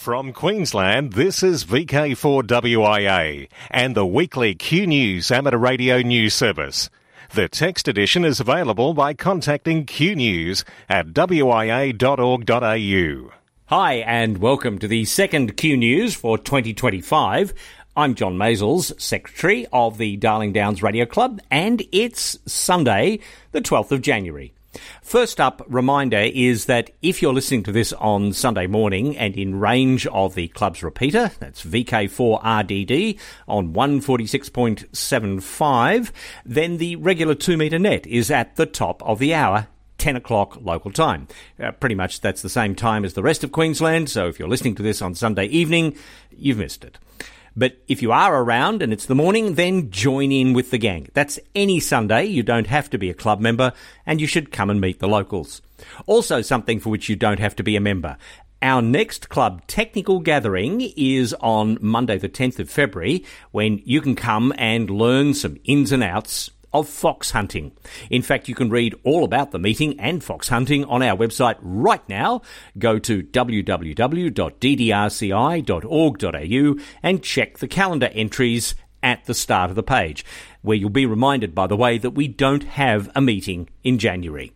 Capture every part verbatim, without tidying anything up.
From Queensland, this is V K four W I A and the weekly Q News amateur radio news service. The text edition is available by contacting Q News at w i a dot org dot a u. Hi and welcome to the second Q News for twenty twenty-five. I'm John Maisels, Secretary of the Darling Downs Radio Club, and it's Sunday, the twelfth of January. First up, reminder is that if you're listening to this on Sunday morning and in range of the club's repeater, that's V K four R D D on one forty-six point seven five, then the regular two metre net is at the top of the hour, ten o'clock local time. Uh, pretty much that's the same time as the rest of Queensland, so if you're listening to this on Sunday evening, you've missed it. But if you are around and it's the morning, then join in with the gang. That's any Sunday. You don't have to be a club member, and you should come and meet the locals. Also something for which you don't have to be a member. Our next club technical gathering is on Monday the tenth of February, when you can come and learn some ins and outs of fox hunting. In fact, you can read all about the meeting and fox hunting on our website right now. Go to w w w dot d d r c i dot org dot a u and check the calendar entries at the start of the page, where you'll be reminded, by the way, that we don't have a meeting in January.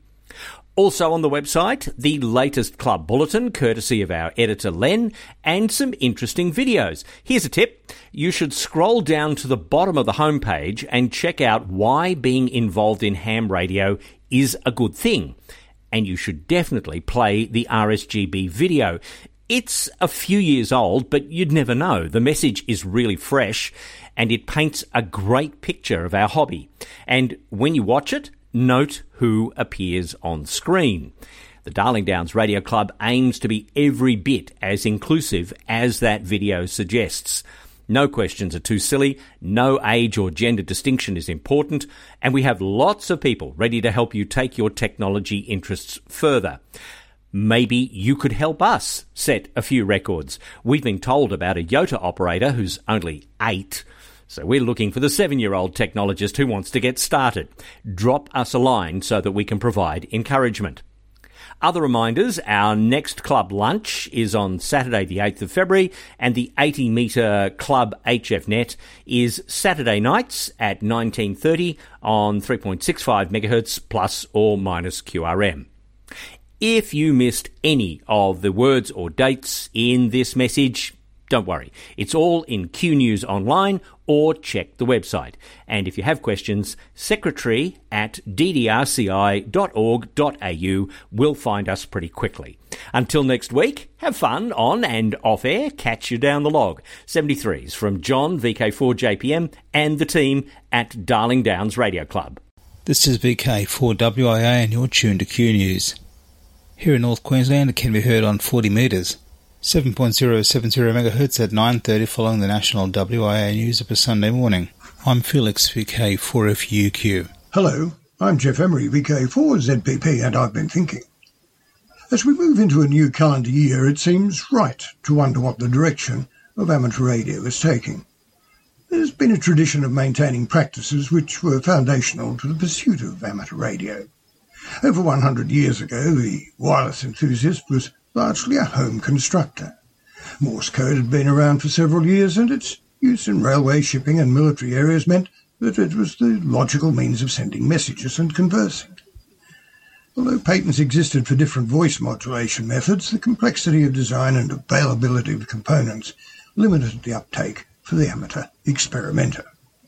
Also on the website, the latest club bulletin, courtesy of our editor Len, and some interesting videos. Here's a tip. You should scroll down to the bottom of the homepage and check out why being involved in ham radio is a good thing. And you should definitely play the R S G B video. It's a few years old, but you'd never know. The message is really fresh, and it paints a great picture of our hobby. And when you watch it, note who appears on screen. The Darling Downs Radio Club aims to be every bit as inclusive as that video suggests. No questions are too silly, no age or gender distinction is important, and we have lots of people ready to help you take your technology interests further. Maybe you could help us set a few records. We've been told about a Yota operator who's only eight, so we're looking for the seven-year-old technologist who wants to get started. Drop us a line so that we can provide encouragement. Other reminders, our next club lunch is on Saturday the eighth of February, and the eighty metre club H F net is Saturday nights at nineteen thirty on three point six five megahertz plus or minus Q R M. If you missed any of the words or dates in this message, don't worry. It's all in Q News Online, or check the website. And if you have questions, secretary at d d r c i dot org dot a u will find us pretty quickly. Until next week, have fun on and off air. Catch you down the log. seventy-threes from John, V K four J P M, and the team at Darling Downs Radio Club. This is V K four W I A and you're tuned to Q News. Here in North Queensland, it can be heard on forty metres. seven point zero seven zero megahertz at nine thirty following the national W I A news of a Sunday morning. I'm Felix, V K four F U Q. Hello, I'm Jeff Emery, V K four Z P P, and I've been thinking. As we move into a new calendar year, it seems right to wonder what the direction of amateur radio is taking. There's been a tradition of maintaining practices which were foundational to the pursuit of amateur radio. Over one hundred years ago, the wireless enthusiast was largely a home constructor. Morse code had been around for several years, and its use in railway, shipping and military areas meant that it was the logical means of sending messages and conversing. Although patents existed for different voice modulation methods, the complexity of design and availability of components limited the uptake for the amateur experimenter.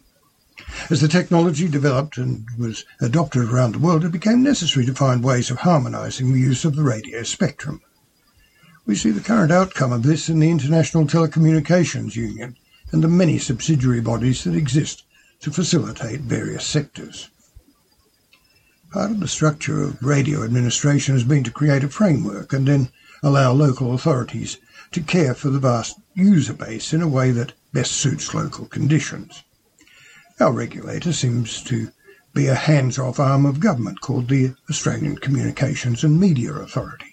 As the technology developed and was adopted around the world, it became necessary to find ways of harmonising the use of the radio spectrum. We see the current outcome of this in the International Telecommunications Union and the many subsidiary bodies that exist to facilitate various sectors. Part of the structure of radio administration has been to create a framework and then allow local authorities to care for the vast user base in a way that best suits local conditions. Our regulator seems to be a hands-off arm of government called the Australian Communications and Media Authority.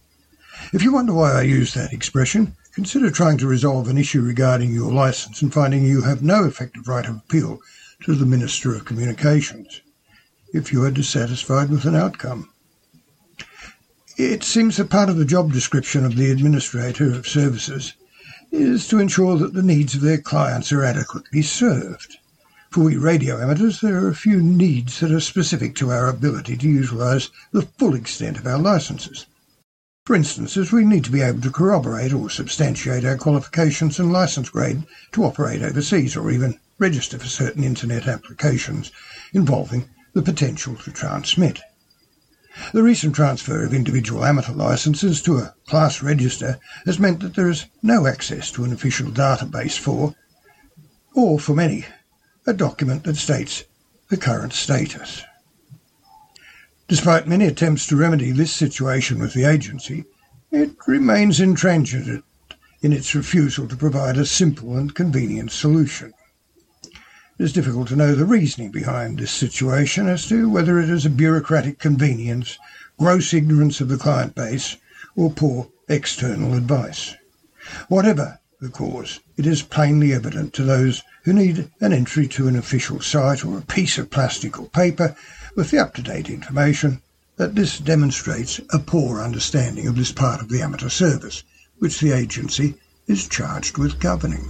If you wonder why I use that expression, consider trying to resolve an issue regarding your licence and finding you have no effective right of appeal to the Minister of Communications if you are dissatisfied with an outcome. It seems that part of the job description of the administrator of services is to ensure that the needs of their clients are adequately served. For we radio amateurs, there are a few needs that are specific to our ability to utilise the full extent of our licences. For instance, as we need to be able to corroborate or substantiate our qualifications and licence grade to operate overseas or even register for certain internet applications involving the potential to transmit. The recent transfer of individual amateur licences to a class register has meant that there is no access to an official database for, or for many, a document that states the current status. Despite many attempts to remedy this situation with the agency, it remains intransigent in its refusal to provide a simple and convenient solution. It is difficult to know the reasoning behind this situation as to whether it is a bureaucratic convenience, gross ignorance of the client base, or poor external advice. Whatever the cause, it is plainly evident to those who need an entry to an official site or a piece of plastic or paper with the up-to-date information that this demonstrates a poor understanding of this part of the amateur service, which the agency is charged with governing.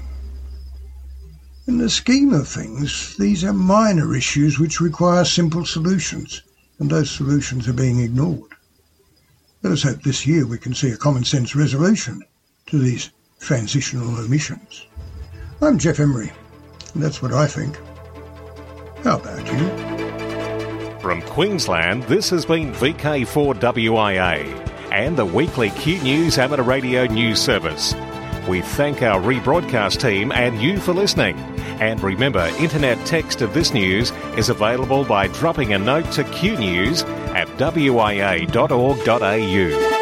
In the scheme of things, these are minor issues which require simple solutions, and those solutions are being ignored. Let us hope this year we can see a common-sense resolution to these transitional omissions. I'm Jeff Emery, and that's what I think. How about you? From Queensland, this has been V K four W I A and the weekly Q News Amateur Radio News Service. We thank our rebroadcast team and you for listening. And remember, internet text of this news is available by dropping a note to Q News at w i a dot org dot a u.